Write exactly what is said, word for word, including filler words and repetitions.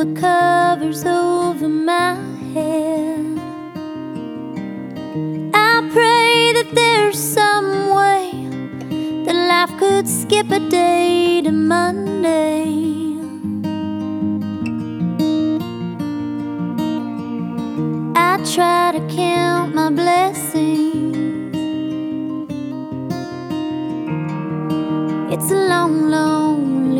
the covers over my head. I pray that there's some way that life could skip a day to Monday. I try to count my blessings. It's a long, long,